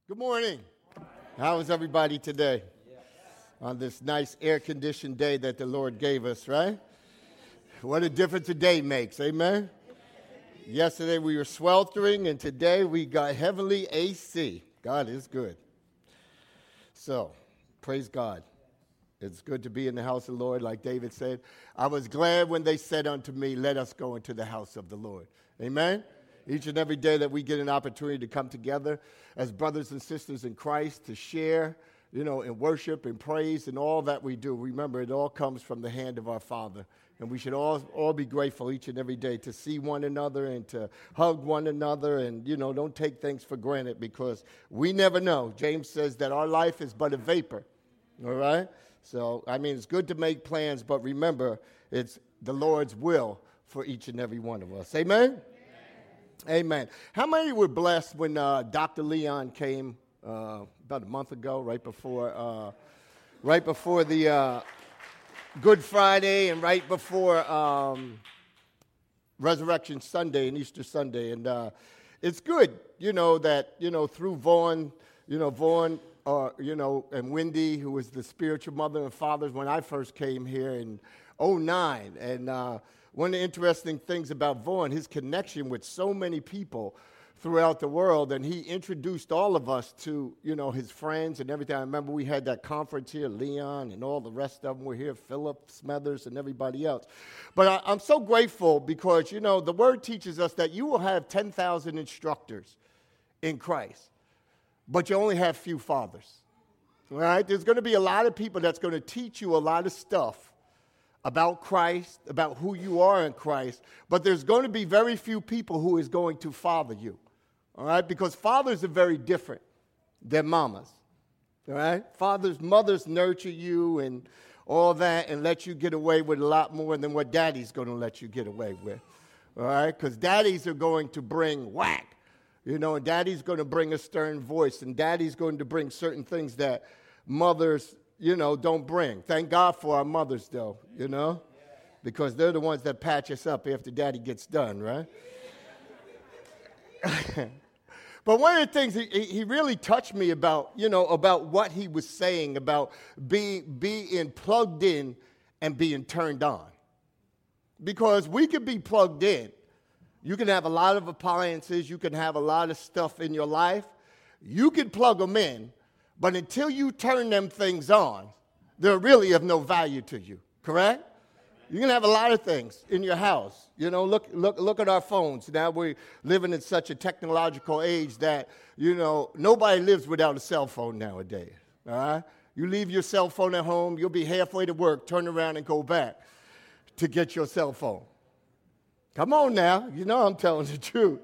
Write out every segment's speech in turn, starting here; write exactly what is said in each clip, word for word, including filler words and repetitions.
Good morning. How is everybody today? On this nice air-conditioned day that the Lord gave us, right? What a difference a day makes, amen? Yesterday we were sweltering, and today we got heavenly A C. God is good. So, praise God. It's good to be in the house of the Lord, like David said. I was glad when they said unto me, let us go into the house of the Lord. Amen? Each and every day that we get an opportunity to come together as brothers and sisters in Christ to share, you know, in worship and praise and all that we do. Remember, it all comes from the hand of our Father. And we should all, all be grateful each and every day to see one another and to hug one another and, you know, don't take things for granted because we never know. James says that our life is but a vapor, all right? So, I mean, it's good to make plans, but remember, it's the Lord's will for each and every one of us. Amen? Amen. How many were blessed when uh, Doctor Leon came uh, about a month ago, right before, uh, right before the uh, Good Friday and right before um, Resurrection Sunday and Easter Sunday? And uh, it's good, you know, that you know through Vaughn, you know Vaughn, uh, you know, and Wendy, who was the spiritual mother and father when I first came here in oh nine, and. Uh, One of the interesting things about Vaughn, his connection with so many people throughout the world, and he introduced all of us to, you know, his friends and everything. I remember we had that conference here, Leon and all the rest of them were here, Philip Smethers and everybody else. But I, I'm so grateful because, you know, the Word teaches us that you will have ten thousand instructors in Christ, but you only have few fathers, all right? There's going to be a lot of people that's going to teach you a lot of stuff about Christ, about who you are in Christ, but there's going to be very few people who is going to father you, all right? Because fathers are very different than mamas, all right? Fathers, mothers nurture you and all that and let you get away with a lot more than what daddy's going to let you get away with, all right? Because daddies are going to bring whack, you know, and daddy's going to bring a stern voice, and daddy's going to bring certain things that mothers you know, don't bring. Thank God for our mothers, though, you know, because they're the ones that patch us up after daddy gets done, right? But one of the things he, he really touched me about, you know, about what he was saying about being, being plugged in and being turned on. Because we could be plugged in. You can have a lot of appliances. You can have a lot of stuff in your life. You can plug them in. But until you turn them things on, they're really of no value to you, correct? You can have a lot of things in your house. You know, look, look, look at our phones. Now we're living in such a technological age that, you know, nobody lives without a cell phone nowadays, all right? You leave your cell phone at home, you'll be halfway to work, turn around and go back to get your cell phone. Come on now, you know I'm telling the truth.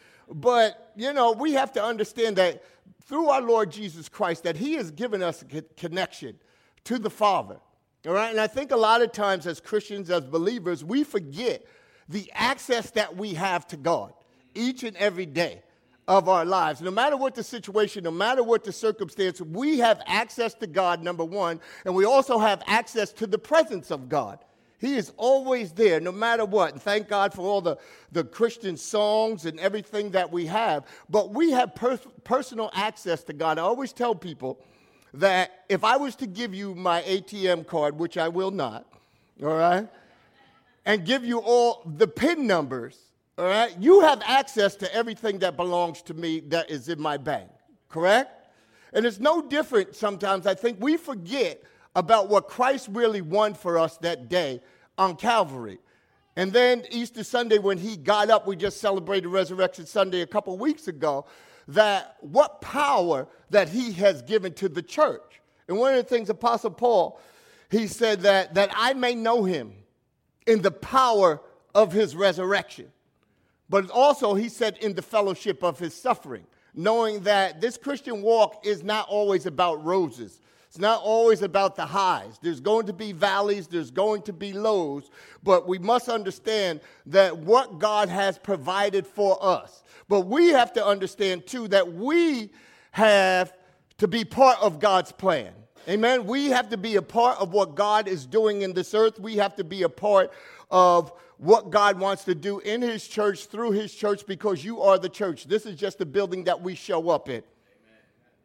But, you know, we have to understand that through our Lord Jesus Christ, that he has given us a connection to the Father, all right? And I think a lot of times as Christians, as believers, we forget the access that we have to God each and every day of our lives. No matter what the situation, no matter what the circumstance, we have access to God, number one, and we also have access to the presence of God. He is always there, no matter what. And thank God for all the, the Christian songs and everything that we have. But we have per- personal access to God. I always tell people that if I was to give you my A T M card, which I will not, all right, and give you all the PIN numbers, all right, you have access to everything that belongs to me that is in my bank, correct? And it's no different sometimes. I think we forget about what Christ really won for us that day on Calvary. And then Easter Sunday when he got up, we just celebrated Resurrection Sunday a couple weeks ago, that what power that he has given to the church. And one of the things Apostle Paul, he said that, that I may know him in the power of his resurrection. But also he said in the fellowship of his suffering, knowing that this Christian walk is not always about roses. It's not always about the highs. There's going to be valleys. There's going to be lows. But we must understand that what God has provided for us. But we have to understand, too, that we have to be part of God's plan. Amen? We have to be a part of what God is doing in this earth. We have to be a part of what God wants to do in his church, through his church, because you are the church. This is just the building that we show up in.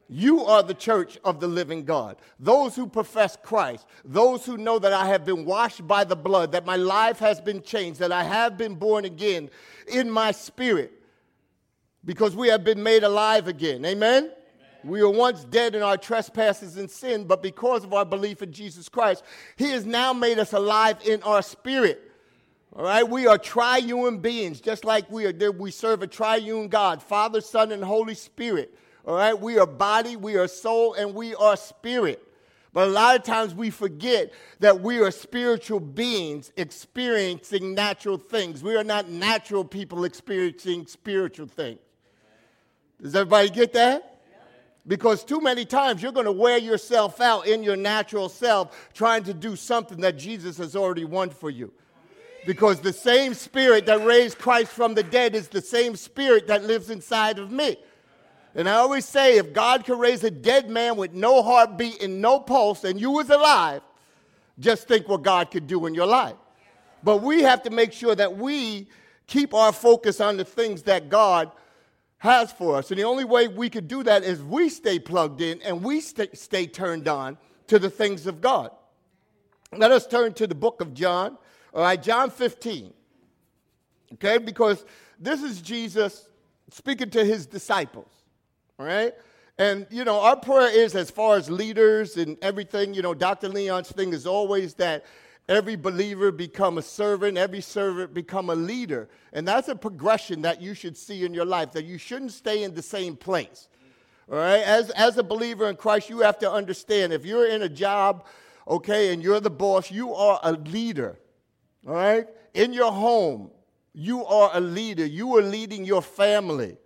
You are the church of the living God. Those who profess Christ, those who know that I have been washed by the blood, that my life has been changed, that I have been born again in my spirit, because we have been made alive again. Amen? Amen. We were once dead in our trespasses and sin, but because of our belief in Jesus Christ, he has now made us alive in our spirit. All right? We are triune beings, just like we are. We serve a triune God, Father, Son, and Holy Spirit. All right, we are body, we are soul, and we are spirit. But a lot of times we forget that we are spiritual beings experiencing natural things. We are not natural people experiencing spiritual things. Does everybody get that? Because too many times you're going to wear yourself out in your natural self trying to do something that Jesus has already won for you. Because the same spirit that raised Christ from the dead is the same spirit that lives inside of me. And I always say, if God could raise a dead man with no heartbeat and no pulse, and you was alive, just think what God could do in your life. But we have to make sure that we keep our focus on the things that God has for us. And the only way we could do that is we stay plugged in and we stay, stay turned on to the things of God. Let us turn to the book of John, all right, John fifteen, okay, because this is Jesus speaking to his disciples. All right? And, you know, our prayer is, as far as leaders and everything, you know, Doctor Leon's thing is always that every believer become a servant, every servant become a leader. And that's a progression that you should see in your life, that you shouldn't stay in the same place. All right? As, as a believer in Christ, you have to understand, if you're in a job, okay, and you're the boss, you are a leader. All right? In your home, you are a leader. You are leading your family.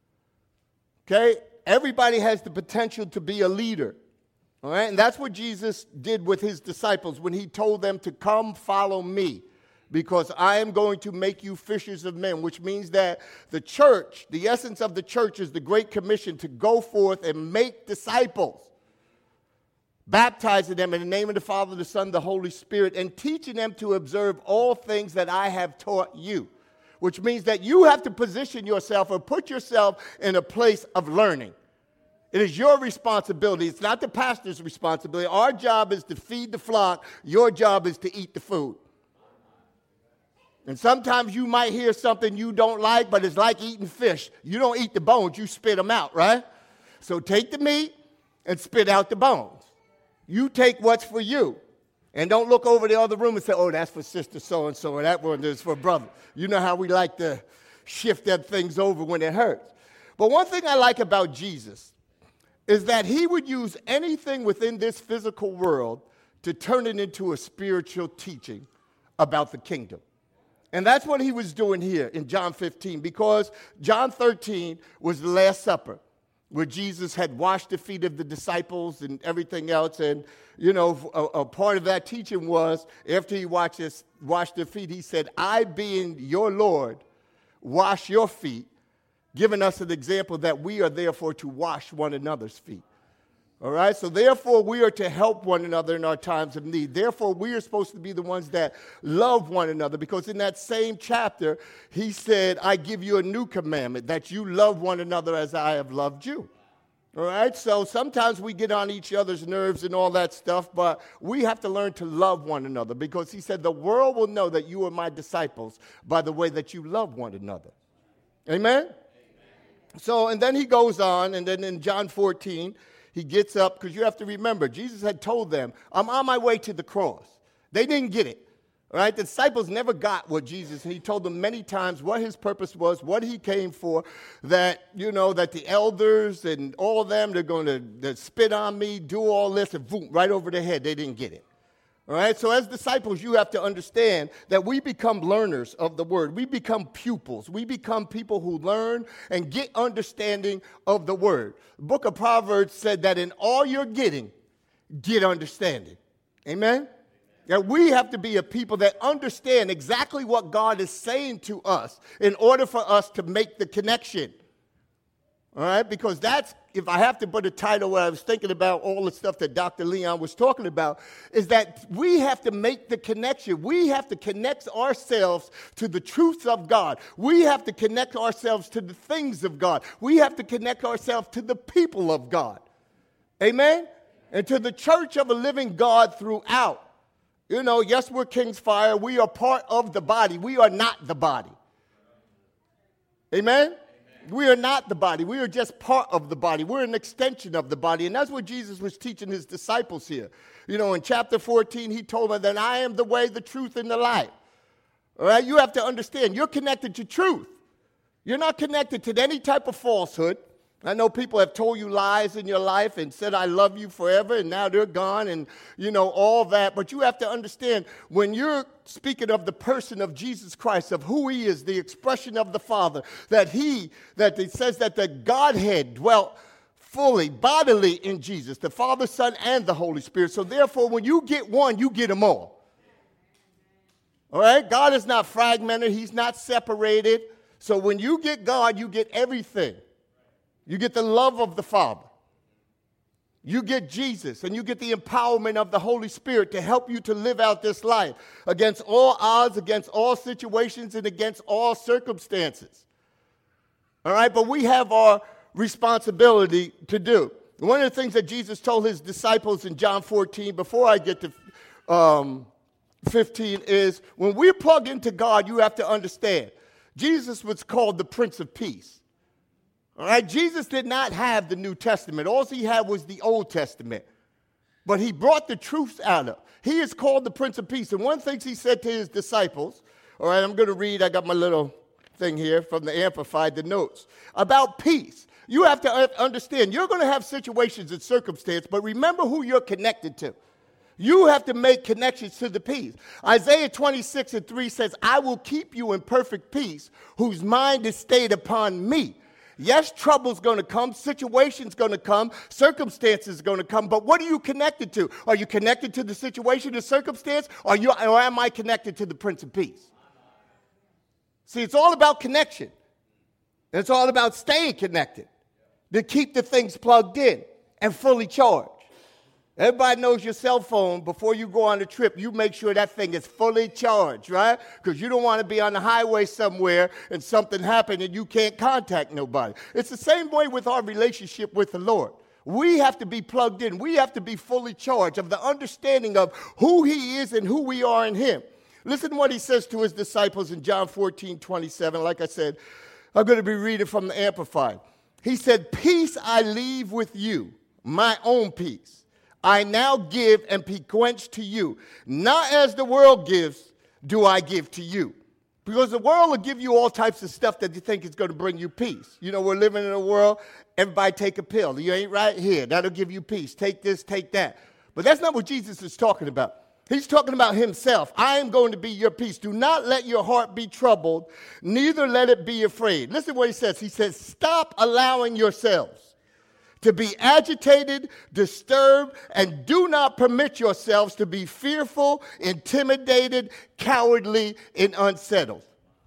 Okay? Everybody has the potential to be a leader. All right? And that's what Jesus did with his disciples when he told them to come follow me, because I am going to make you fishers of men, which means that the church, the essence of the church is the Great Commission to go forth and make disciples, baptizing them in the name of the Father, the Son, the Holy Spirit, and teaching them to observe all things that I have taught you. Which means that you have to position yourself or put yourself in a place of learning. It is your responsibility. It's not the pastor's responsibility. Our job is to feed the flock. Your job is to eat the food. And sometimes you might hear something you don't like, but it's like eating fish. You don't eat the bones, you spit them out, right? So take the meat and spit out the bones. You take what's for you. And don't look over the other room and say, oh, that's for sister so-and-so, or that one is for brother. You know how we like to shift that things over when it hurts. But one thing I like about Jesus is that he would use anything within this physical world to turn it into a spiritual teaching about the kingdom. And that's what he was doing here in John fifteen, because John thirteen was the Last Supper, where Jesus had washed the feet of the disciples and everything else. And, you know, a, a part of that teaching was, after he washed, his, washed their feet, he said, I being your Lord, wash your feet, giving us an example that we are therefore to wash one another's feet. All right? So therefore, we are to help one another in our times of need. Therefore, we are supposed to be the ones that love one another, because in that same chapter, he said, I give you a new commandment, that you love one another as I have loved you. All right? So sometimes we get on each other's nerves and all that stuff, but we have to learn to love one another, because he said, the world will know that you are my disciples by the way that you love one another. Amen? Amen. So, and then he goes on, and then in John fourteen, he gets up, because you have to remember, Jesus had told them, I'm on my way to the cross. They didn't get it. All right? The disciples never got what Jesus, he told them many times what his purpose was, what he came for, that, you know, that the elders and all of them, they're going to spit on me, do all this, and boom, right over their head. They didn't get it. All right? So as disciples, you have to understand that we become learners of the word. We become pupils. We become people who learn and get understanding of the word. The book of Proverbs said that in all you're getting, get understanding. Amen? That we have to be a people that understand exactly what God is saying to us in order for us to make the connection. All right? Because that's, if I have to put a title where I was thinking about all the stuff that Doctor Leon was talking about, is that we have to make the connection. We have to connect ourselves to the truths of God. We have to connect ourselves to the things of God. We have to connect ourselves to the people of God. Amen? And to the church of a living God throughout. You know, yes, we're King's Fire. We are part of the body. We are not the body. Amen? Amen? We are not the body. We are just part of the body. We're an extension of the body. And that's what Jesus was teaching his disciples here. You know, in chapter fourteen, he told them that I am the way, the truth, and the life. All right? You have to understand, you're connected to truth. You're not connected to any type of falsehood. I know people have told you lies in your life and said, I love you forever, and now they're gone, and, you know, all that. But you have to understand, when you're speaking of the person of Jesus Christ, of who he is, the expression of the Father, that he, that it says that the Godhead dwelt fully, bodily in Jesus, the Father, Son, and the Holy Spirit. So therefore, when you get one, you get them all. All right? God is not fragmented. He's not separated. So when you get God, you get everything. You get the love of the Father. You get Jesus, and you get the empowerment of the Holy Spirit to help you to live out this life against all odds, against all situations, and against all circumstances. All right? But we have our responsibility to do. One of the things that Jesus told his disciples in John fourteen, before I get to um, fifteen, is when we plug into God, you have to understand, Jesus was called the Prince of Peace. All right, Jesus did not have the New Testament. All he had was the Old Testament. But he brought the truths out of it. He is called the Prince of Peace. And one thing he said to his disciples, all right, I'm going to read, I got my little thing here from the Amplified, the notes, about peace. You have to understand, you're going to have situations and circumstances, but remember who you're connected to. You have to make connections to the peace. Isaiah twenty-six and three says, I will keep you in perfect peace, whose mind is stayed upon me. Yes, trouble's going to come, situation's going to come, circumstances going to come, but what are you connected to? Are you connected to the situation, the circumstance, or, you, or am I connected to the Prince of Peace? See, it's all about connection. It's all about staying connected to keep the things plugged in and fully charged. Everybody knows your cell phone, before you go on a trip, you make sure that thing is fully charged, right? Because you don't want to be on the highway somewhere and something happened and you can't contact nobody. It's the same way with our relationship with the Lord. We have to be plugged in. We have to be fully charged of the understanding of who he is and who we are in him. Listen to what he says to his disciples in John fourteen twenty-seven. Like I said, I'm going to be reading from the Amplified. He said, peace I leave with you, my own peace. I now give and bequeath to you. Not as the world gives, do I give to you. Because the world will give you all types of stuff that you think is going to bring you peace. You know, we're living in a world, everybody take a pill. You ain't right here. That'll give you peace. Take this, take that. But that's not what Jesus is talking about. He's talking about himself. I am going to be your peace. Do not let your heart be troubled, neither let it be afraid. Listen to what he says. He says, stop allowing yourselves to be agitated, disturbed, and do not permit yourselves to be fearful, intimidated, cowardly, and unsettled.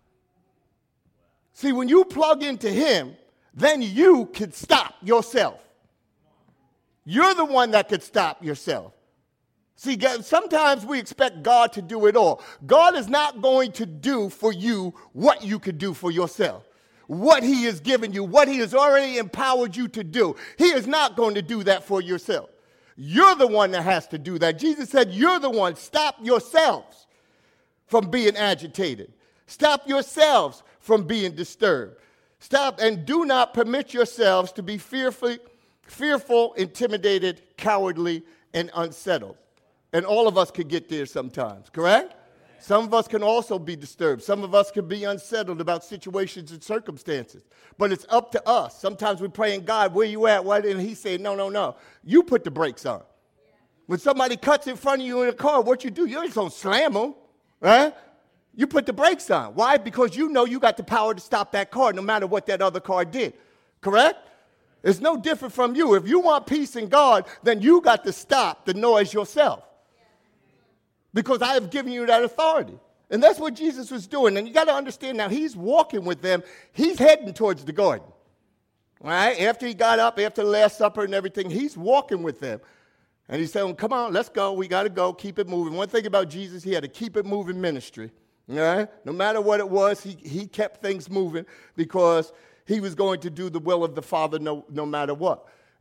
See, when you plug into him, then you can stop yourself. You're the one that could stop yourself. See, sometimes we expect God to do it all. God is not going to do for you what you could do for yourself. What he has given you, what he has already empowered you to do. He is not going to do that for yourself. You're the one that has to do that. Jesus said, you're the one. Stop yourselves from being agitated. Stop yourselves from being disturbed. Stop and do not permit yourselves to be fearful, fearful, intimidated, cowardly, and unsettled. And all of us could get there sometimes, correct? Some of us can also be disturbed. Some of us can be unsettled about situations and circumstances. But it's up to us. Sometimes we're praying, God, where you at? What? And he said, no, no, no. You put the brakes on. When somebody cuts in front of you in a car, what you do? You just don't slam them, right? You put the brakes on. Why? Because you know you got the power to stop that car no matter what that other car did, correct? It's no different from you. If you want peace in God, then you got to stop the noise yourself. Because I have given you that authority. And that's what Jesus was doing. And you got to understand now, he's walking with them. He's heading towards the garden. All right? After he got up, after the Last Supper and everything, he's walking with them. And he said, come on, let's go. We got to go. Keep it moving. One thing about Jesus, he had a keep it moving ministry. All right? No matter what it was, he, he kept things moving because he was going to do the will of the Father no, no matter what.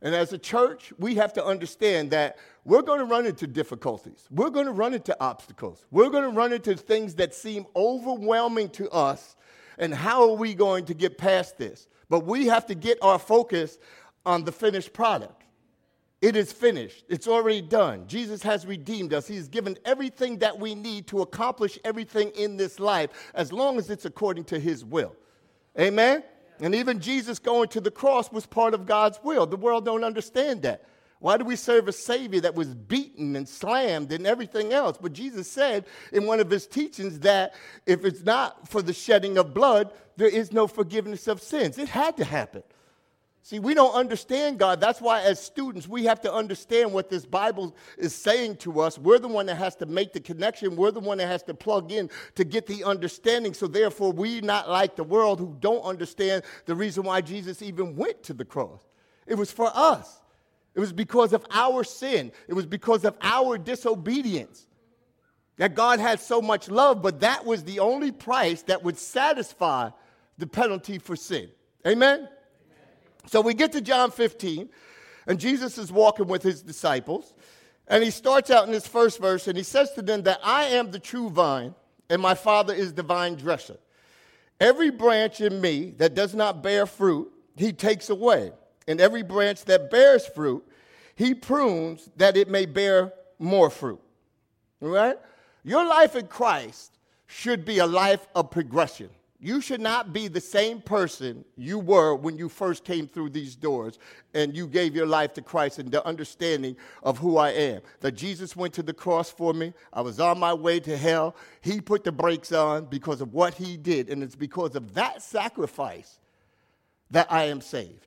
And as a church, we have to understand that we're going to run into difficulties. We're going to run into obstacles. We're going to run into things that seem overwhelming to us. And how are we going to get past this? But we have to get our focus on the finished product. It is finished. It's already done. Jesus has redeemed us. He has given everything that we need to accomplish everything in this life, as long as it's according to his will. Amen? And even Jesus going to the cross was part of God's will. The world don't understand that. Why do we serve a Savior that was beaten and slammed and everything else? But Jesus said in one of his teachings that if it's not for the shedding of blood, there is no forgiveness of sins. It had to happen. See, we don't understand God. That's why as students, we have to understand what this Bible is saying to us. We're the one that has to make the connection. We're the one that has to plug in to get the understanding. So therefore, we're not like the world who don't understand the reason why Jesus even went to the cross. It was for us. It was because of our sin. It was because of our disobedience that God had so much love, but that was the only price that would satisfy the penalty for sin. Amen? So we get to John fifteen, and Jesus is walking with his disciples, and he starts out in this first verse, and he says to them that I am the true vine, and my Father is the vine dresser. Every branch in me that does not bear fruit, he takes away, and every branch that bears fruit, he prunes that it may bear more fruit. All right? Your life in Christ should be a life of progression. You should not be the same person you were when you first came through these doors and you gave your life to Christ, and the understanding of who I am. That Jesus went to the cross for me. I was on my way to hell. He put the brakes on because of what he did, and it's because of that sacrifice that I am saved.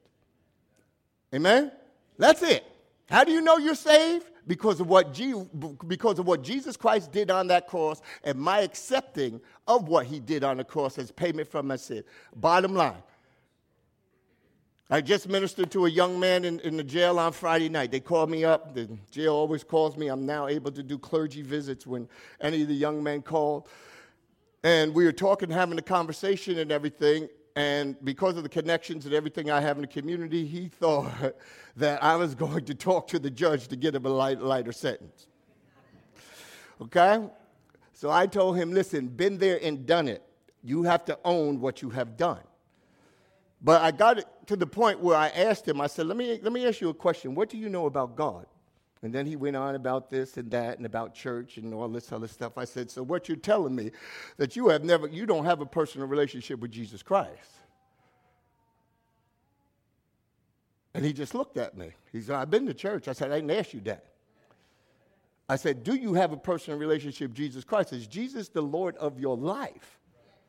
Amen? That's it. How do you know you're saved? Because of what G- because of what Jesus Christ did on that cross and my accepting of what he did on the cross as payment for my sin. Bottom line. I just ministered to a young man in, in the jail on Friday night. They called me up. The jail always calls me. I'm now able to do clergy visits when any of the young men called. And we were talking, having a conversation and everything. And because of the connections and everything I have in the community, he thought that I was going to talk to the judge to get him a light, lighter sentence. Okay? So I told him, listen, been there and done it. You have to own what you have done. But I got it to the point where I asked him, I said, let me, let me ask you a question. What do you know about God? And then he went on about this and that and about church and all this other stuff. I said, so what you're telling me that you have never, you don't have a personal relationship with Jesus Christ. And he just looked at me. He said, I've been to church. I said, I didn't ask you that. I said, do you have a personal relationship with Jesus Christ? Is Jesus the Lord of your life?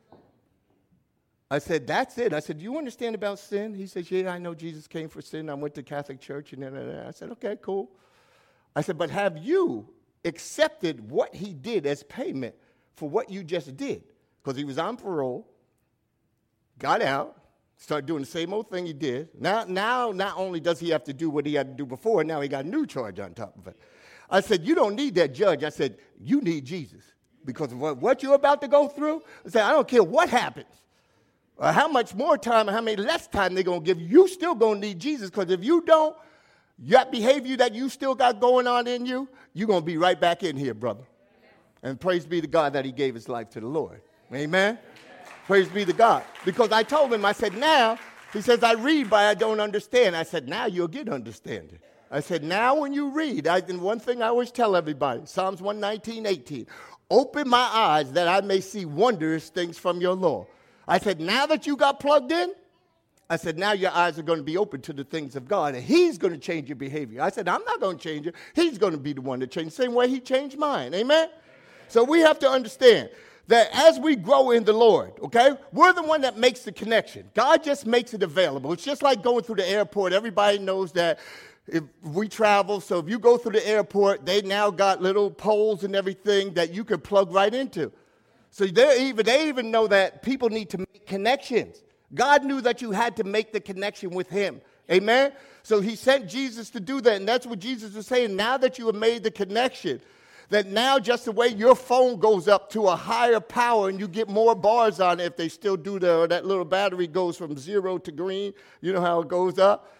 I said, that's it. I said, do you understand about sin? He says, yeah, I know Jesus came for sin. I went to Catholic church. And then I said, okay, cool. I said, but have you accepted what he did as payment for what you just did? Because he was on parole, got out, started doing the same old thing he did. Now, now, not only does he have to do what he had to do before, now he got a new charge on top of it. I said, you don't need that judge. I said, you need Jesus. Because of what, what you're about to go through, I said, I don't care what happens. Or how much more time or how many less time they're going to give you. You still going to need Jesus. Because if you don't, that behavior that you still got going on in you, you're going to be right back in here, brother. And praise be to God that he gave his life to the Lord. Amen? Praise be to God. Because I told him, I said, now, he says, I read, but I don't understand. I said, now you'll get understanding. I said, now when you read, I, and one thing I always tell everybody, Psalms one nineteen, eighteen, open my eyes that I may see wondrous things from your law. I said, now that you got plugged in, I said, now your eyes are going to be open to the things of God, and he's going to change your behavior. I said, I'm not going to change it. He's going to be the one to change, the same way he changed mine. Amen? So we have to understand that as we grow in the Lord, okay, we're the one that makes the connection. God just makes it available. It's just like going through the airport. Everybody knows that if we travel, so if you go through the airport, they now got little poles and everything that you can plug right into. So they even, they even know that people need to make connections. God knew that you had to make the connection with him. Amen? So he sent Jesus to do that, and that's what Jesus was saying. Now that you have made the connection, that now just the way your phone goes up to a higher power and you get more bars on it, if they still do that, or that little battery goes from zero to green, you know how it goes up?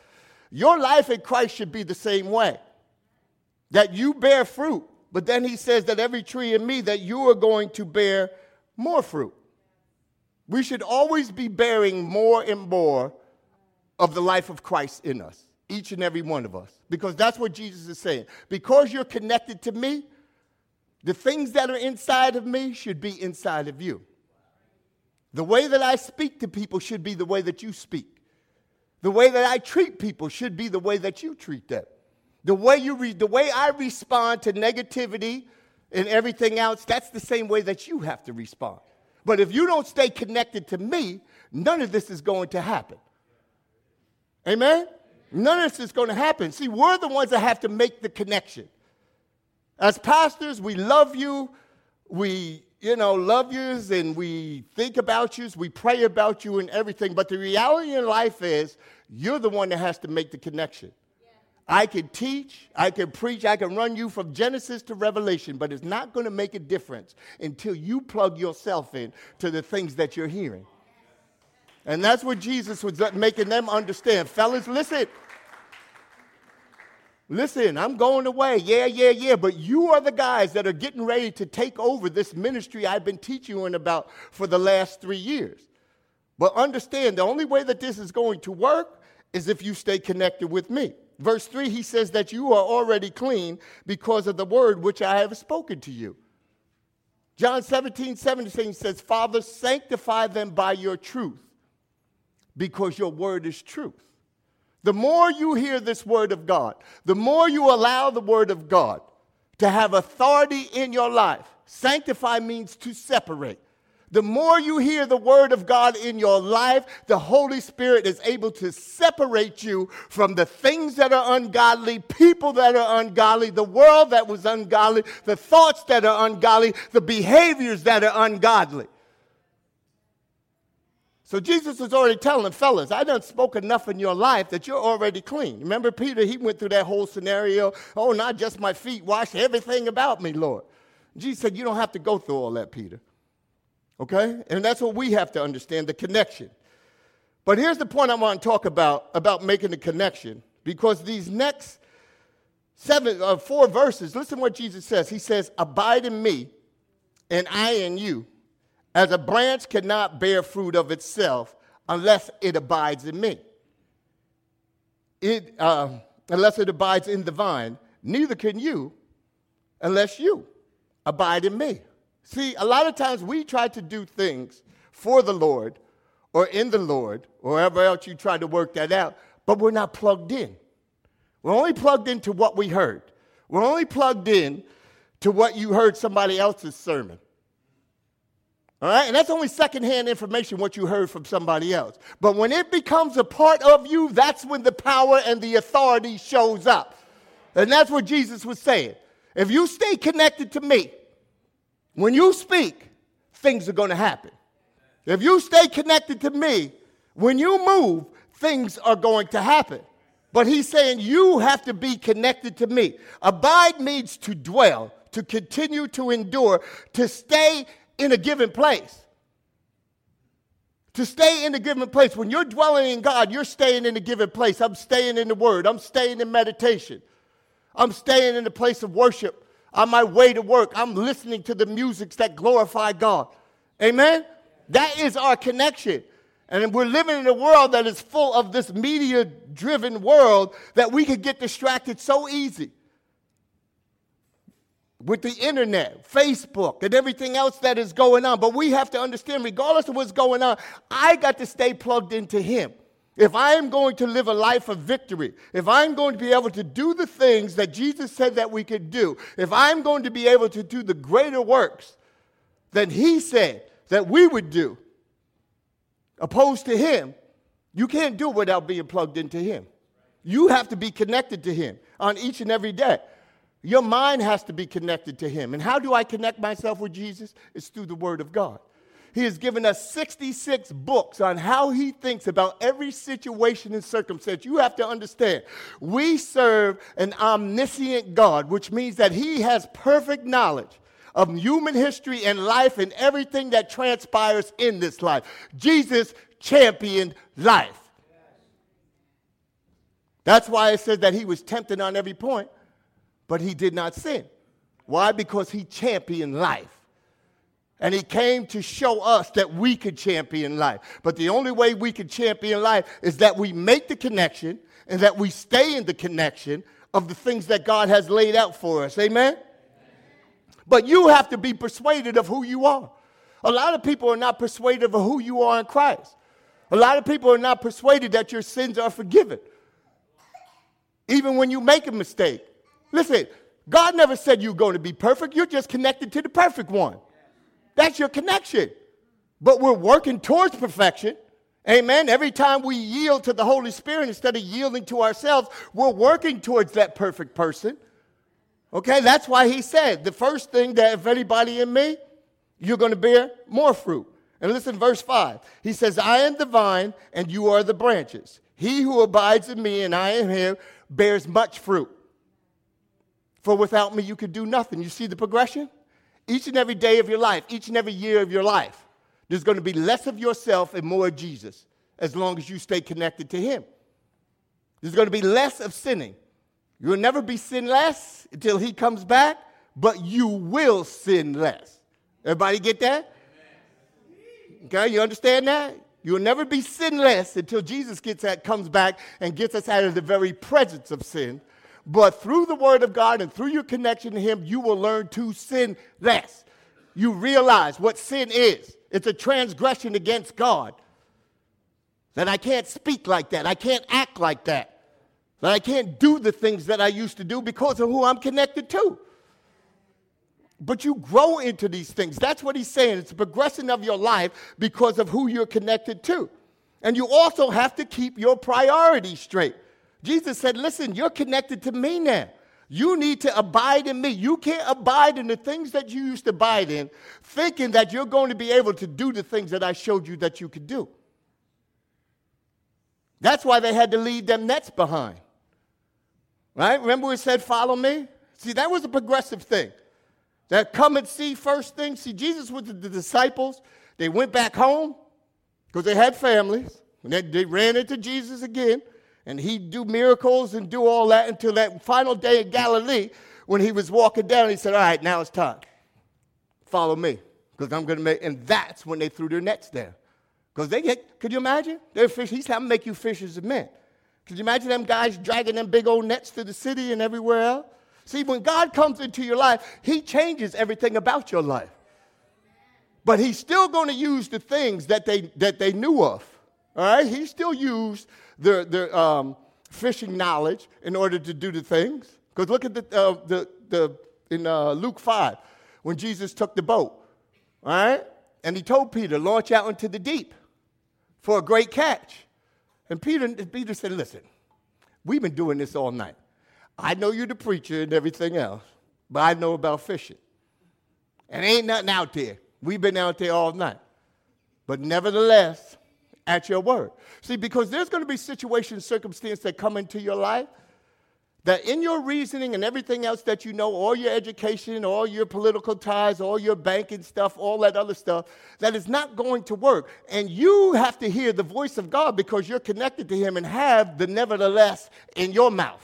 Your life in Christ should be the same way, that you bear fruit. But then he says that every tree in me, that you are going to bear more fruit. We should always be bearing more and more of the life of Christ in us, each and every one of us, because that's what Jesus is saying. Because you're connected to me, the things that are inside of me should be inside of you. The way that I speak to people should be the way that you speak. The way that I treat people should be the way that you treat them. The way you re- the way I respond to negativity and everything else, that's the same way that you have to respond. But if you don't stay connected to me, none of this is going to happen. Amen? None of this is going to happen. See, we're the ones that have to make the connection. As pastors, we love you. We, you know, love yous and we think about yous. We pray about you and everything. But the reality in life is you're the one that has to make the connection. I can teach, I can preach, I can run you from Genesis to Revelation, but it's not going to make a difference until you plug yourself in to the things that you're hearing. And that's what Jesus was making them understand. Fellas, listen. Listen, I'm going away. Yeah, yeah, yeah. But you are the guys that are getting ready to take over this ministry I've been teaching you about for the last three years. But understand, the only way that this is going to work is if you stay connected with me. Verse three, he says that you are already clean because of the word which I have spoken to you. John seventeen, seventeen says, Father, sanctify them by your truth, because your word is truth. The more you hear this word of God, the more you allow the word of God to have authority in your life. Sanctify means to separate. The more you hear the word of God in your life, the Holy Spirit is able to separate you from the things that are ungodly, people that are ungodly, the world that was ungodly, the thoughts that are ungodly, the behaviors that are ungodly. So Jesus was already telling them, fellas, I done spoke enough in your life that you're already clean. Remember Peter, he went through that whole scenario. Oh, not just my feet, wash everything about me, Lord. Jesus said, you don't have to go through all that, Peter. Okay? And that's what we have to understand, the connection. But here's the point I want to talk about, about making the connection. Because these next seven, uh, four verses, listen to what Jesus says. He says, abide in me, and I in you, as a branch cannot bear fruit of itself unless it abides in me. It, uh, unless it abides in the vine, neither can you unless you abide in me. See, a lot of times we try to do things for the Lord or in the Lord or wherever else you try to work that out, but we're not plugged in. We're only plugged into what we heard. We're only plugged in to what you heard somebody else's sermon. All right? And that's only secondhand information, what you heard from somebody else. But when it becomes a part of you, that's when the power and the authority shows up. And that's what Jesus was saying. If you stay connected to me, when you speak, things are going to happen. If you stay connected to me, when you move, things are going to happen. But he's saying you have to be connected to me. Abide means to dwell, to continue to endure, to stay in a given place. To stay in a given place. When you're dwelling in God, you're staying in a given place. I'm staying in the Word. I'm staying in meditation. I'm staying in the place of worship. On my way to work, I'm listening to the musics that glorify God. Amen? That is our connection. And we're living in a world that is full of this media-driven world that we could get distracted so easy. With the internet, Facebook, and everything else that is going on. But we have to understand, regardless of what's going on, I got to stay plugged into Him. If I am going to live a life of victory, if I'm going to be able to do the things that Jesus said that we could do, if I'm going to be able to do the greater works that He said that we would do, opposed to Him, you can't do it without being plugged into Him. You have to be connected to Him on each and every day. Your mind has to be connected to Him. And how do I connect myself with Jesus? It's through the Word of God. He has given us sixty-six books on how He thinks about every situation and circumstance. You have to understand, we serve an omniscient God, which means that He has perfect knowledge of human history and life and everything that transpires in this life. Jesus championed life. That's why it says that he was tempted on every point, but he did not sin. Why? Because he championed life. And he came to show us that we could champion life. But the only way we can champion life is that we make the connection and that we stay in the connection of the things that God has laid out for us. Amen? Amen. But you have to be persuaded of who you are. A lot of people are not persuaded of who you are in Christ. A lot of people are not persuaded that your sins are forgiven. Even when you make a mistake. Listen, God never said you're going to be perfect. You're just connected to the perfect one. That's your connection. But we're working towards perfection. Amen. Every time we yield to the Holy Spirit instead of yielding to ourselves, we're working towards that perfect person. Okay, that's why he said the first thing that if anybody in me, you're going to bear more fruit. And listen, verse five. He says, I am the vine and you are the branches. He who abides in me and I in him bears much fruit. For without me you could do nothing. You see the progression? Each and every day of your life, each and every year of your life, there's going to be less of yourself and more of Jesus as long as you stay connected to him. There's going to be less of sinning. You'll never be sinless until he comes back, but you will sin less. Everybody get that? Okay, you understand that? You'll never be sinless until Jesus gets at, comes back and gets us out of the very presence of sin. But through the word of God and through your connection to him, you will learn to sin less. You realize what sin is. It's a transgression against God. That I can't speak like that. I can't act like that. That I can't do the things that I used to do because of who I'm connected to. But you grow into these things. That's what he's saying. It's a progression of your life because of who you're connected to. And you also have to keep your priorities straight. Jesus said, listen, you're connected to me now. You need to abide in me. You can't abide in the things that you used to abide in, thinking that you're going to be able to do the things that I showed you that you could do. That's why they had to leave them nets behind. Right? Remember we said, follow me? See, that was a progressive thing. That come and see first thing. See, Jesus with the, the disciples, they went back home because they had families. And they, they ran into Jesus again. And he'd do miracles and do all that until that final day in Galilee when he was walking down. He said, all right, now it's time. Follow me because I'm going to make, and that's when they threw their nets down. Because they get, could you imagine? They're fish. He's having to make you fishers of men. Could you imagine them guys dragging them big old nets to the city and everywhere else? See, when God comes into your life, he changes everything about your life. But he's still going to use the things that they, that they knew of. All right? He still used their, their um, fishing knowledge in order to do the things. Because look at the, uh, the, the in uh, Luke five, when Jesus took the boat, all right? And he told Peter, launch out into the deep for a great catch. And Peter, Peter said, listen, we've been doing this all night. I know you're the preacher and everything else, but I know about fishing. And ain't nothing out there. We've been out there all night. But nevertheless, at your word. See, because there's going to be situations, circumstances that come into your life that in your reasoning and everything else that you know, all your education, all your political ties, all your banking stuff, all that other stuff, that is not going to work. And you have to hear the voice of God because you're connected to him and have the nevertheless in your mouth.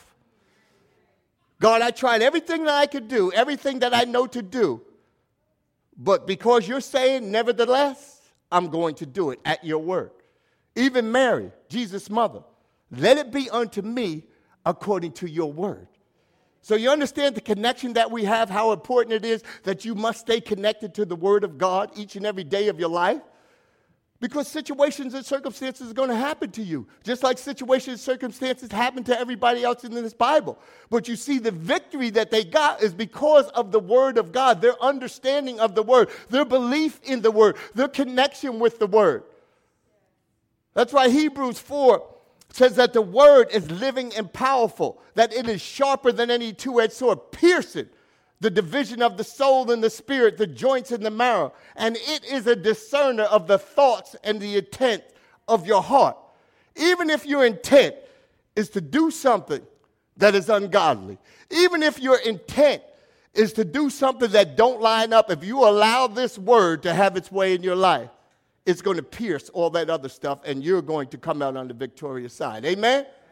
God, I tried everything that I could do, everything that I know to do. But because you're saying nevertheless, I'm going to do it at your word. Even Mary, Jesus' mother, let it be unto me according to your word. So you understand the connection that we have, how important it is that you must stay connected to the word of God each and every day of your life? Because situations and circumstances are going to happen to you, just like situations and circumstances happen to everybody else in this Bible. But you see, the victory that they got is because of the word of God, their understanding of the word, their belief in the word, their connection with the word. That's why Hebrews four says that the word is living and powerful, that it is sharper than any two-edged sword, piercing the division of the soul and the spirit, the joints and the marrow. And it is a discerner of the thoughts and the intent of your heart. Even if your intent is to do something that is ungodly, even if your intent is to do something that don't line up, if you allow this word to have its way in your life, it's going to pierce all that other stuff, and you're going to come out on the victorious side. Amen?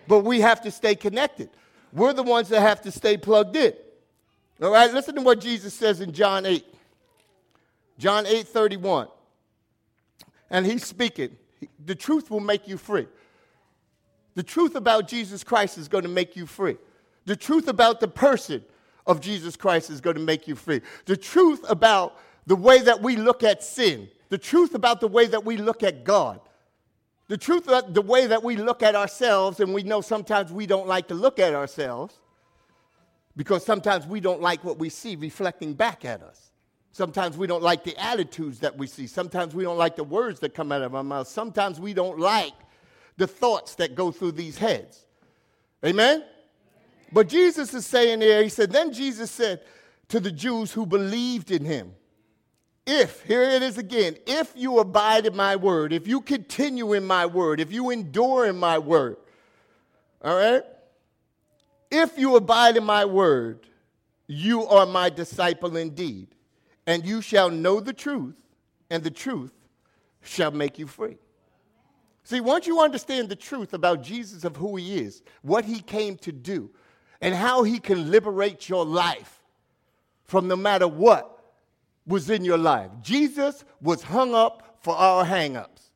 But we have to stay connected. We're the ones that have to stay plugged in. All right, listen to what Jesus says in John eight. John eight thirty-one. And he's speaking. The truth will make you free. The truth about Jesus Christ is going to make you free. The truth about the person of Jesus Christ is going to make you free. The truth about the way that we look at sin. The truth about the way that we look at God. The truth about the way that we look at ourselves, and we know sometimes we don't like to look at ourselves because sometimes we don't like what we see reflecting back at us. Sometimes we don't like the attitudes that we see. Sometimes we don't like the words that come out of our mouths. Sometimes we don't like the thoughts that go through these heads. Amen? But Jesus is saying there, he said, then Jesus said to the Jews who believed in him, if, here it is again, if you abide in my word, if you continue in my word, if you endure in my word, all right? If you abide in my word, you are my disciple indeed, and you shall know the truth, and the truth shall make you free. See, once you understand the truth about Jesus, of who he is, what he came to do, and how he can liberate your life from no matter what was in your life. Jesus was hung up for our hang-ups.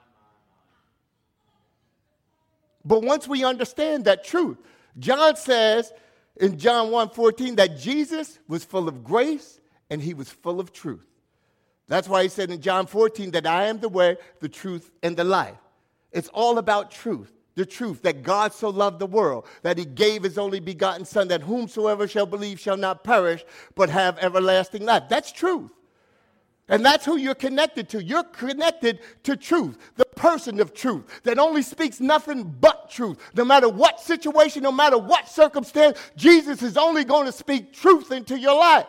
But once we understand that truth, John says in John one fourteen that Jesus was full of grace and he was full of truth. That's why he said in John fourteen that I am the way, the truth, and the life. It's all about truth. The truth that God so loved the world that he gave his only begotten son, that whomsoever shall believe shall not perish but have everlasting life. That's truth. And that's who you're connected to. You're connected to truth, the person of truth that only speaks nothing but truth. No matter what situation, no matter what circumstance, Jesus is only going to speak truth into your life.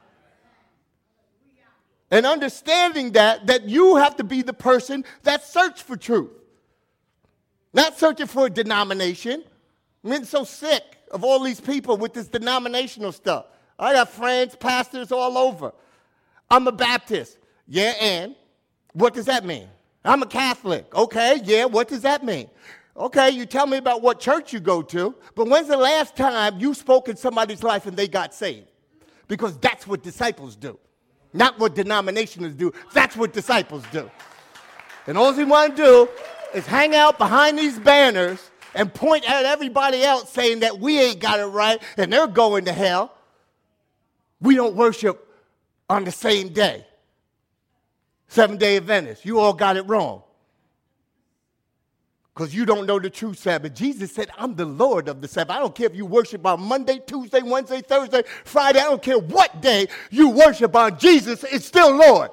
And understanding that, that you have to be the person that searches for truth. Not searching for a denomination. I'm getting so sick of all these people with this denominational stuff. I got friends, pastors all over. I'm a Baptist. Yeah, and? What does that mean? I'm a Catholic. Okay, yeah, what does that mean? Okay, you tell me about what church you go to, but when's the last time you spoke in somebody's life and they got saved? Because that's what disciples do. Not what denominations do. That's what disciples do. And all we want to do is hang out behind these banners and point at everybody else saying that we ain't got it right and they're going to hell. We don't worship on the same day. Seventh-day Adventists, you all got it wrong. Because you don't know the true Sabbath. Jesus said, I'm the Lord of the Sabbath. I don't care if you worship on Monday, Tuesday, Wednesday, Thursday, Friday. I don't care what day you worship on. Jesus is still Lord.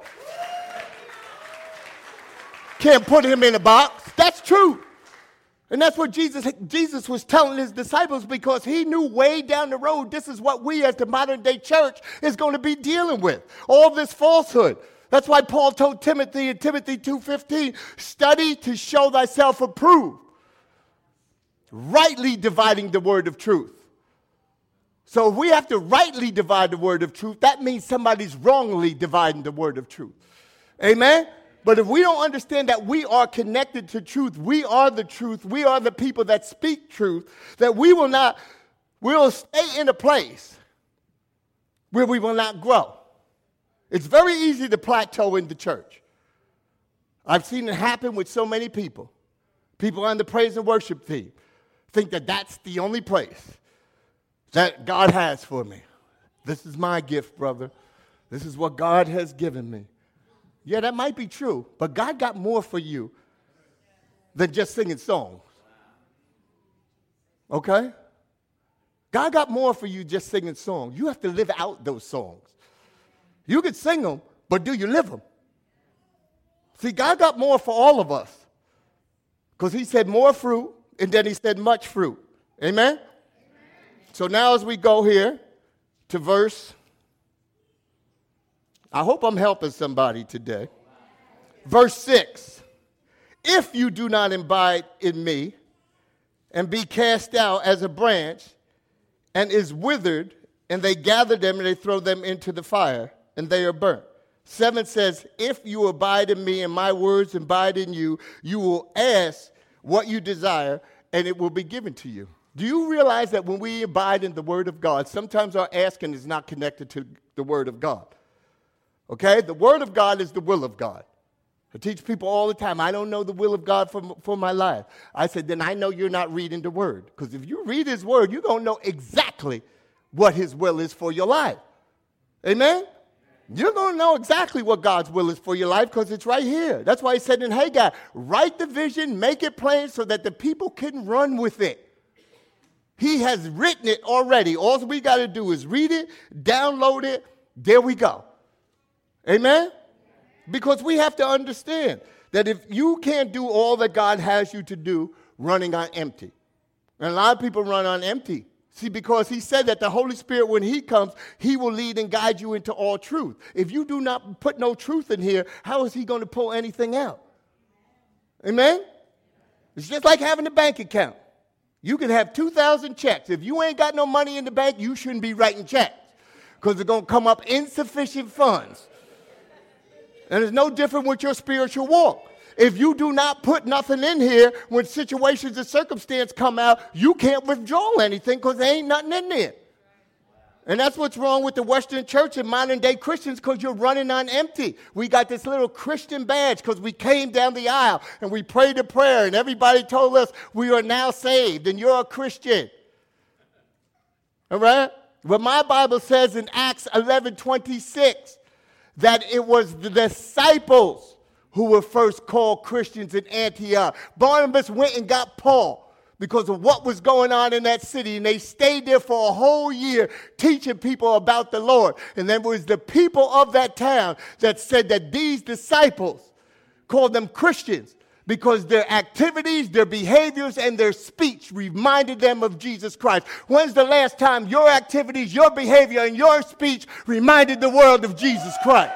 Can't put him in a box. That's true. And that's what Jesus, Jesus was telling his disciples, because he knew way down the road this is what we as the modern day church is going to be dealing with. All this falsehood. That's why Paul told Timothy in Timothy two fifteen, study to show thyself approved, rightly dividing the word of truth. So if we have to rightly divide the word of truth, that means somebody's wrongly dividing the word of truth. Amen? But if we don't understand that we are connected to truth, we are the truth, we are the people that speak truth, that we will not, we will stay in a place where we will not grow. It's very easy to plateau in the church. I've seen it happen with so many people. People on the praise and worship team think that that's the only place that God has for me. This is my gift, brother. This is what God has given me. Yeah, that might be true, but God got more for you than just singing songs. Okay? God got more for you just singing songs. You have to live out those songs. You can sing them, but do you live them? See, God got more for all of us, because he said more fruit, and then he said much fruit. Amen? Amen? So now as we go here to verse, I hope I'm helping somebody today. Verse six, if you do not abide in me and be cast out as a branch and is withered, and they gather them and they throw them into the fire, and they are burnt. Seven says, if you abide in me and my words abide in you, you will ask what you desire, and it will be given to you. Do you realize that when we abide in the Word of God, sometimes our asking is not connected to the Word of God? Okay? The Word of God is the will of God. I teach people all the time, I don't know the will of God for, for my life. I said, then I know you're not reading the Word. Because if you read His Word, you're going to know exactly what His will is for your life. Amen? You're going to know exactly what God's will is for your life because it's right here. That's why He said in Haggai, write the vision, make it plain so that the people can run with it. He has written it already. All we got to do is read it, download it. There we go. Amen? Because we have to understand that if you can't do all that God has you to do running on empty. And a lot of people run on empty. See, because He said that the Holy Spirit, when He comes, He will lead and guide you into all truth. If you do not put no truth in here, how is He going to pull anything out? Amen? It's just like having a bank account. You can have two thousand checks. If you ain't got no money in the bank, you shouldn't be writing checks because they're going to come up insufficient funds. And it's no different with your spiritual walk. If you do not put nothing in here, when situations and circumstances come out, you can't withdraw anything because there ain't nothing in there. And that's what's wrong with the Western church and modern day Christians, because you're running on empty. We got this little Christian badge because we came down the aisle and we prayed a prayer and everybody told us we are now saved and you're a Christian. All right? But my Bible says in Acts eleven twenty-six that it was the disciples who were first called Christians in Antioch. Barnabas went and got Paul because of what was going on in that city. And they stayed there for a whole year teaching people about the Lord. And then it was the people of that town that said that these disciples called them Christians because their activities, their behaviors, and their speech reminded them of Jesus Christ. When's the last time your activities, your behavior, and your speech reminded the world of Jesus Christ?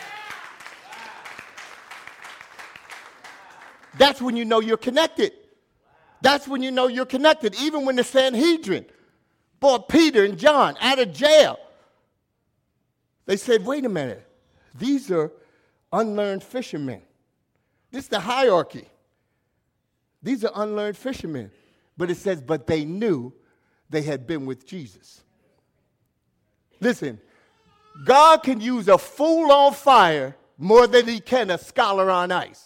That's when you know you're connected. That's when you know you're connected. Even when the Sanhedrin brought Peter and John out of jail, they said, wait a minute, these are unlearned fishermen. This is the hierarchy. These are unlearned fishermen. But it says, but they knew they had been with Jesus. Listen, God can use a fool on fire more than He can a scholar on ice.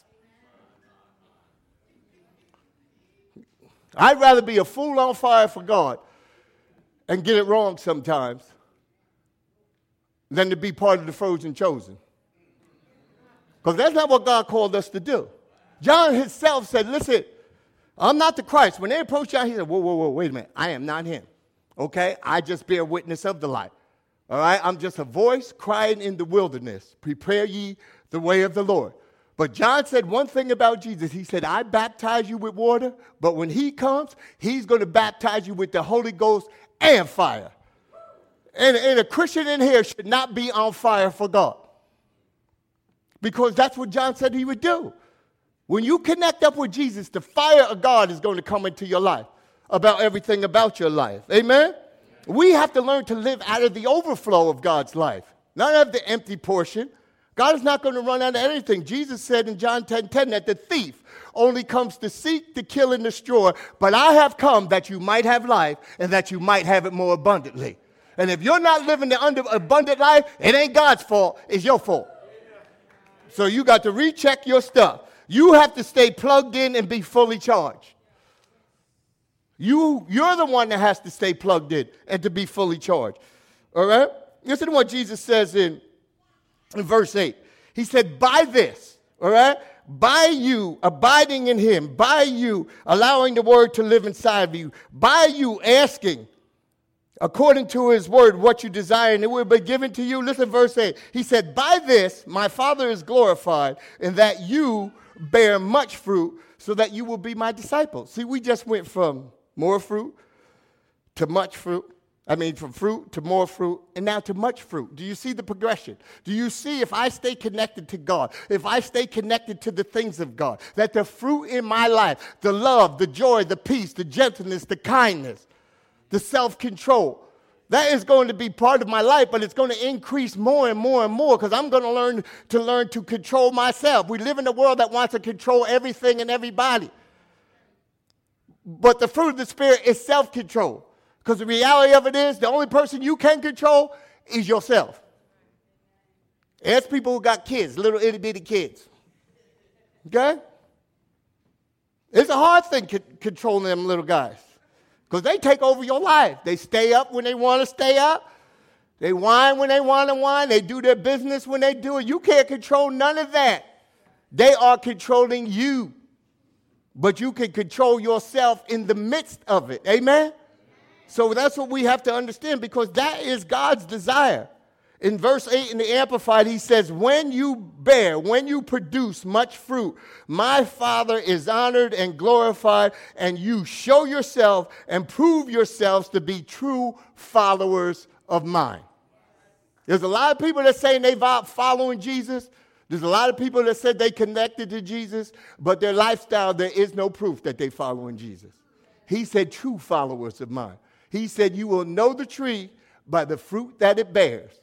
I'd rather be a fool on fire for God and get it wrong sometimes than to be part of the frozen chosen. Because that's not what God called us to do. John himself said, listen, I'm not the Christ. When they approached John, he said, whoa, whoa, whoa, wait a minute. I am not Him. Okay? I just bear witness of the light. All right? I'm just a voice crying in the wilderness. Prepare ye the way of the Lord. But John said one thing about Jesus. He said, I baptize you with water, but when He comes, He's going to baptize you with the Holy Ghost and fire. And, and a Christian in here should not be on fire for God. Because that's what John said He would do. When you connect up with Jesus, the fire of God is going to come into your life about everything about your life. Amen? We have to learn to live out of the overflow of God's life, not out of the empty portion. God is not going to run out of anything. Jesus said in John ten ten that the thief only comes to seek, to kill, and destroy. But I have come that you might have life and that you might have it more abundantly. And if you're not living the under abundant life, it ain't God's fault. It's your fault. So you got to recheck your stuff. You have to stay plugged in and be fully charged. You, you're the one that has to stay plugged in and to be fully charged. All right? Listen to what Jesus says in In verse eight, He said, by this, all right, by you abiding in Him, by you allowing the Word to live inside of you, by you asking according to His Word what you desire, and it will be given to you. Listen, verse eight. He said, by this my Father is glorified, in that you bear much fruit, so that you will be my disciples. See, we just went from more fruit to much fruit. I mean, from fruit to more fruit, and now to much fruit. Do you see the progression? Do you see if I stay connected to God, if I stay connected to the things of God, that the fruit in my life, the love, the joy, the peace, the gentleness, the kindness, the self-control, that is going to be part of my life, but it's going to increase more and more and more because I'm going to learn to learn to control myself. We live in a world that wants to control everything and everybody. But the fruit of the Spirit is self-control. Because the reality of it is, the only person you can control is yourself. Ask people who got kids, little itty bitty kids. Okay? It's a hard thing c- controlling them little guys. Because they take over your life. They stay up when they want to stay up. They whine when they want to whine. They do their business when they do it. You can't control none of that. They are controlling you. But you can control yourself in the midst of it. Amen? So that's what we have to understand, because that is God's desire. In verse eight in the Amplified, he says, when you bear, when you produce much fruit, my Father is honored and glorified, and you show yourself and prove yourselves to be true followers of mine. There's a lot of people that say they're following Jesus. There's a lot of people that said they connected to Jesus, but their lifestyle, there is no proof that they following Jesus. He said, true followers of mine. He said, you will know the tree by the fruit that it bears.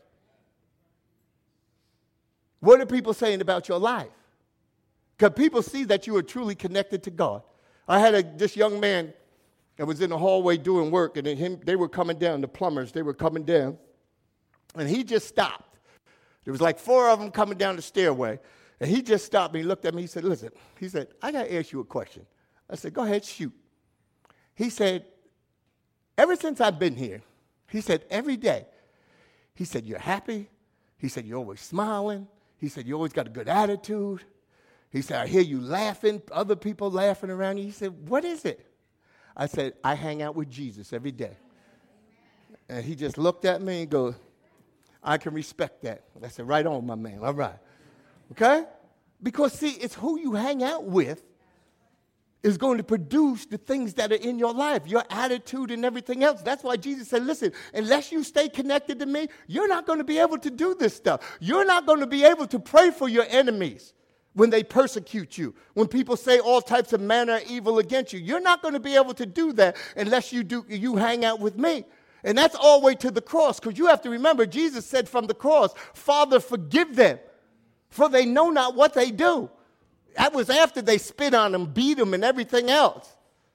What are people saying about your life? Because people see that you are truly connected to God. I had a, this young man that was in the hallway doing work, and him, they were coming down, the plumbers, they were coming down, and he just stopped. There was like four of them coming down the stairway, and he just stopped me, he looked at me, he said, listen, he said, I got to ask you a question. I said, go ahead, shoot. He said, ever since I've been here, he said, every day, he said, you're happy. He said, you're always smiling. He said, you always got a good attitude. He said, I hear you laughing, other people laughing around you. He said, what is it? I said, I hang out with Jesus every day. And he just looked at me and goes, I can respect that. I said, right on, my man. All right. Okay? Because, see, it's who you hang out with is going to produce the things that are in your life, your attitude and everything else. That's why Jesus said, listen, unless you stay connected to me, you're not going to be able to do this stuff. You're not going to be able to pray for your enemies when they persecute you, when people say all types of manner of evil against you. You're not going to be able to do that unless you do you hang out with me. And that's all the way to the cross, because you have to remember, Jesus said from the cross, Father, forgive them, for they know not what they do. That was after they spit on him, beat him, and everything else.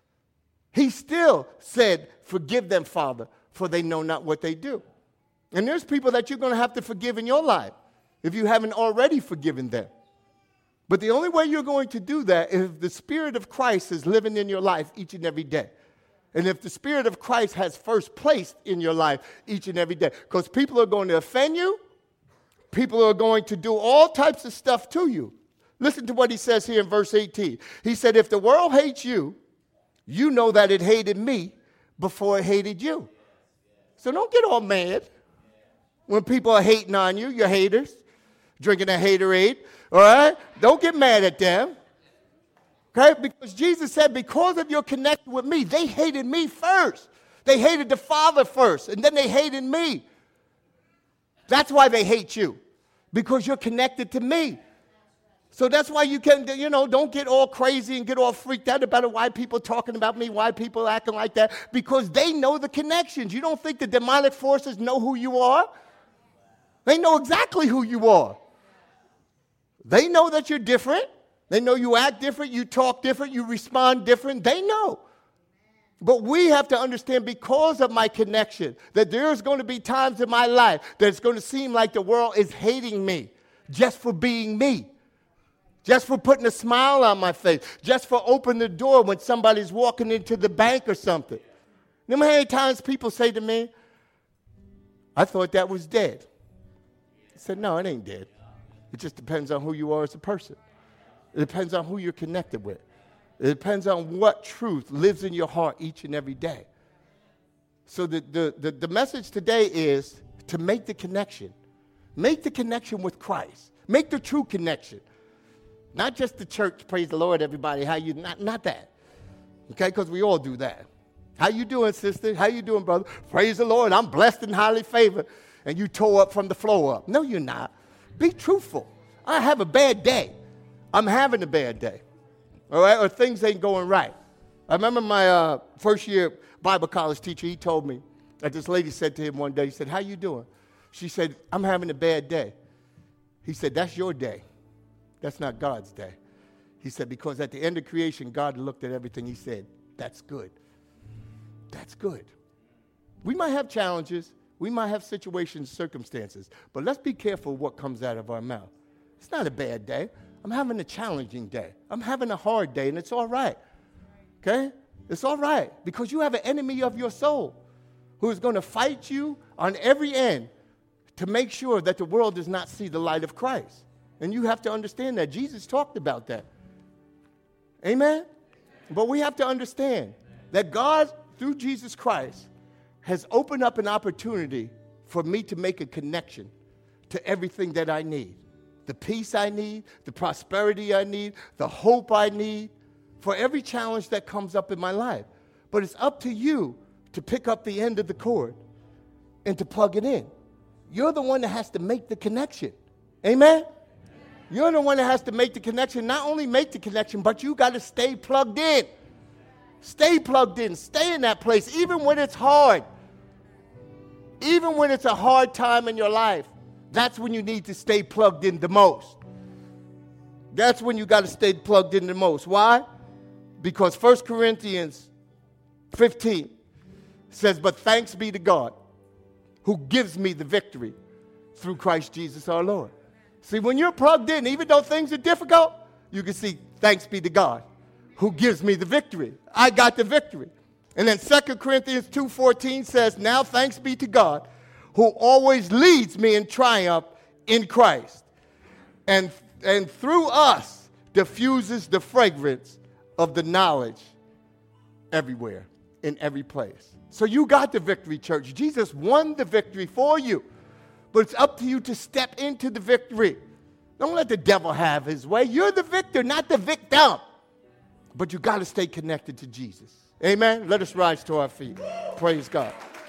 He still said, forgive them, Father, for they know not what they do. And there's people that you're going to have to forgive in your life if you haven't already forgiven them. But the only way you're going to do that is if the Spirit of Christ is living in your life each and every day. And if the Spirit of Christ has first place in your life each and every day. Because people are going to offend you. People are going to do all types of stuff to you. Listen to what he says here in verse eighteen. He said, if the world hates you, you know that it hated me before it hated you. So don't get all mad when people are hating on you, your haters, drinking a haterade, all right? Don't get mad at them. Okay? Because Jesus said, because of your connection with me, they hated me first. They hated the Father first, and then they hated me. That's why they hate you, because you're connected to me. So that's why you can, you know, don't get all crazy and get all freaked out about it, why people talking about me, why people acting like that, because they know the connections. You don't think the demonic forces know who you are? They know exactly who you are. They know that you're different. They know you act different, you talk different, you respond different. They know. But we have to understand, because of my connection, that there's going to be times in my life that it's going to seem like the world is hating me just for being me. Just for putting a smile on my face. Just for opening the door when somebody's walking into the bank or something. You know how many times people say to me, I thought that was dead. I said, no, it ain't dead. It just depends on who you are as a person. It depends on who you're connected with. It depends on what truth lives in your heart each and every day. So the, the, the, the message today is to make the connection. Make the connection with Christ. Make the true connection. Not just the church, praise the Lord, everybody. How you, not, not that. Okay, because we all do that. How you doing, sister? How you doing, brother? Praise the Lord, I'm blessed and highly favored. And you tore up from the floor up. No, you're not. Be truthful. I have a bad day. I'm having a bad day. All right, or things ain't going right. I remember my uh, first year Bible college teacher, he told me that this lady said to him one day, he said, how you doing? She said, I'm having a bad day. He said, that's your day. That's not God's day. He said, because at the end of creation, God looked at everything. He said, That's good. That's good. We might have challenges. We might have situations, circumstances. But let's be careful what comes out of our mouth. It's not a bad day. I'm having a challenging day. I'm having a hard day, and it's all right. Okay? It's all right because you have an enemy of your soul who is going to fight you on every end to make sure that the world does not see the light of Christ. And you have to understand that. Jesus talked about that. Amen? But we have to understand that God, through Jesus Christ, has opened up an opportunity for me to make a connection to everything that I need. The peace I need, the prosperity I need, the hope I need for every challenge that comes up in my life. But it's up to you to pick up the end of the cord and to plug it in. You're the one that has to make the connection. Amen? You're the one that has to make the connection. Not only make the connection, but you got to stay plugged in. Stay plugged in. Stay in that place, even when it's hard. Even when it's a hard time in your life, that's when you need to stay plugged in the most. That's when you got to stay plugged in the most. Why? Because First Corinthians fifteen says, but thanks be to God who gives me the victory through Christ Jesus our Lord. See, when you're plugged in, even though things are difficult, you can see, thanks be to God who gives me the victory. I got the victory. And then Second Corinthians two fourteen says, now thanks be to God who always leads me in triumph in Christ. And, and through us diffuses the fragrance of the knowledge everywhere, in every place. So you got the victory, church. Jesus won the victory for you. But it's up to you to step into the victory. Don't let the devil have his way. You're the victor, not the victim. But you got to stay connected to Jesus. Amen? Let us rise to our feet. Praise God.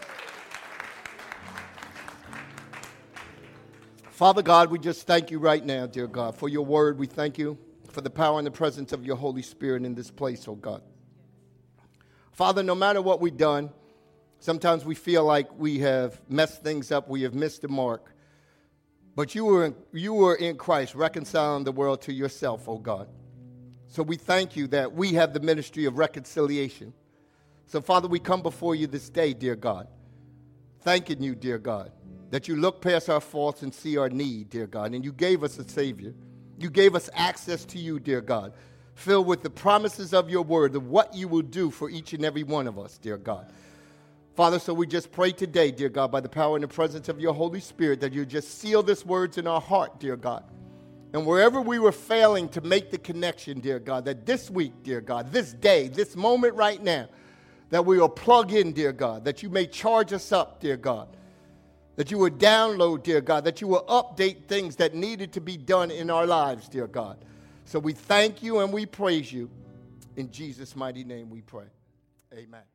Father God, we just thank you right now, dear God, for your word. We thank you for the power and the presence of your Holy Spirit in this place, oh God. Father, no matter what we've done, sometimes we feel like we have messed things up, we have missed the mark. But you were in, you were in Christ reconciling the world to yourself, oh God. So we thank you that we have the ministry of reconciliation. So, Father, we come before you this day, dear God, thanking you, dear God, that you look past our faults and see our need, dear God, and you gave us a Savior. You gave us access to you, dear God, filled with the promises of your word, of what you will do for each and every one of us, dear God. Father, so we just pray today, dear God, by the power and the presence of your Holy Spirit, that you just seal these words in our heart, dear God. And wherever we were failing to make the connection, dear God, that this week, dear God, this day, this moment right now, that we will plug in, dear God, that you may charge us up, dear God, that you would download, dear God, that you will update things that needed to be done in our lives, dear God. So we thank you and we praise you. In Jesus' mighty name we pray. Amen.